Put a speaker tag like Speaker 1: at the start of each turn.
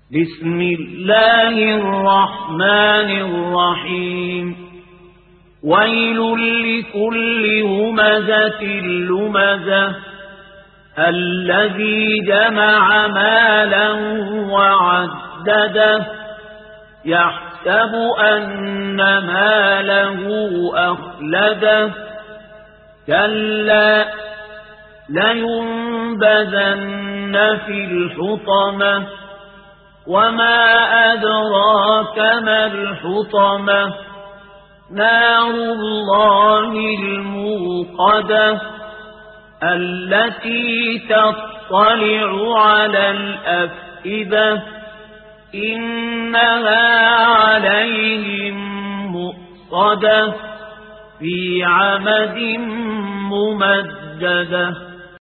Speaker 1: بسم الله الرحمن الرحيم ويل لكل همزة لمزة الذي جمع مالا وعدده يحسب أن ماله أخلده كلا لينبذن في الحطمة وما أدراك ما الحطمة نار الله الموقدة التي تطلع على الأفئدة إنها عليهم مؤصدة في عمد ممددة.